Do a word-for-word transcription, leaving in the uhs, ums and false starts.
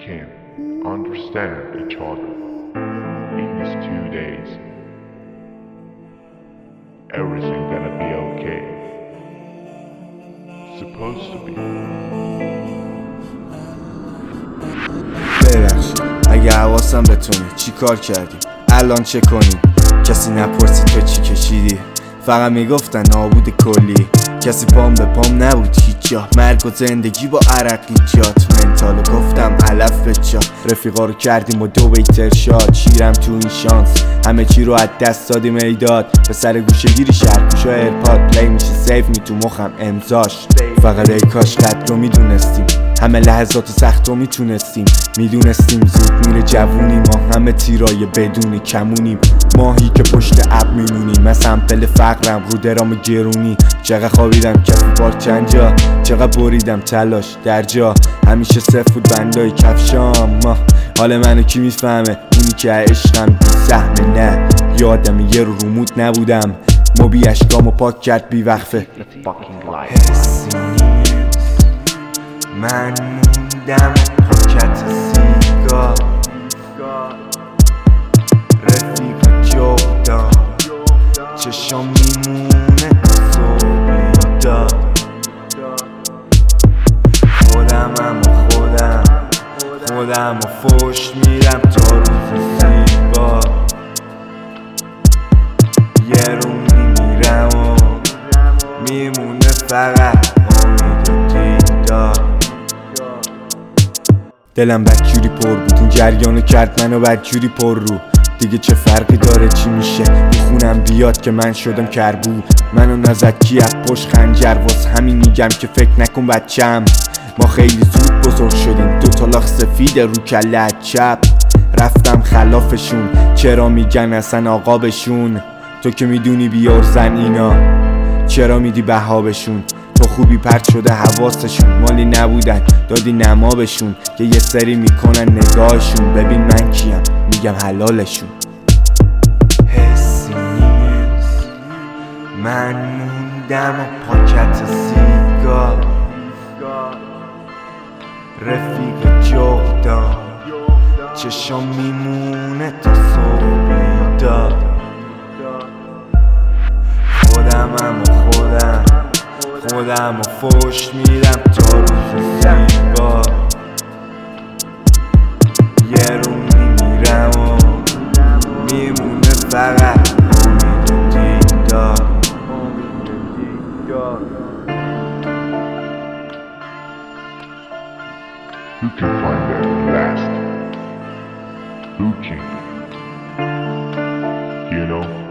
can understand each other in these two days. Everything gonna be okay. Supposed to be. ببخشید اگه حواسم بتونه چی کار کردیم الان چه کنیم. کسی نپرسید تو چی کشیدی، فقط میگفتن نابود کلی. کسی پام به پام نبود هیچ جا، مرگ و زندگی با عرقی جات. منتالو گفتم علف به جا، رفیقا رو کردیم و دو بیت ارشاد. شیرم تو این شانس همه چی رو از دست دادیم ایداد. به سر گوشه گیری شرکوش و ایرپاد پلی میشه سیف می تو مخم امضاش. فقط ای کاش قد رو میدونستیم، همه لحظات سخت رو میتونستیم. میدونستیم زود میره جوونی، ما همه تیرای بدون کمونیم. ماهی که پشت اب میمونیم، من سمپل فقرم رو درام گرونی. چقدر خوابیدم کف پارک چند جا، چقدر بریدم تلاش در جا. همیشه سفود بندای کفشام، ما حال منو کی میفهمه؟ اونی که عشقم بی سهمه. نه یادم یه رو رومود نبودم، موبی اشکامو پاک کرد بی وقفه. حسی نیست من موندم پاکت سیگار، رفیق جغدا چشم میمونه صبح دا. خودمم و خودم خودم و فوش میرم تا روز زیبا. یه رو میمیرم و میمونه فقط امید و دیدار. دلم بدجوری پر بود، این جریانو کرد منو بدجوری پر رو. دیگه چه فرقی داره چی میشه، بخونم بیاد که من شدم کربو. منو نزد کی از پشت خنجر، واس همین میگم که فکر نکن بچم. ما خیلی زود بزرگ شدیم، دو تا لاخ سفید رو کله چپ. رفتم خلافشون، چرا میگن اصلا آقا بشون. تو که میدونی بیار زن اینا، چرا میدی بها بشون. تو خوبی پرت شده حواسشون، مالی نبودن دادی نما بشون. که یه سری میکنن نگاهشون، ببین من کیم میگم حلالشون. حسی نیست من موندم و پاکت سیگار، رفیق جغدا چشم میمونه تا صبح بیدار. خودمم و خودم خودم و فوش میرم تا روز زیبا. یه رو میمیرم و میمونه فقط امید و دیدار. Who can find that last? Who can? You know?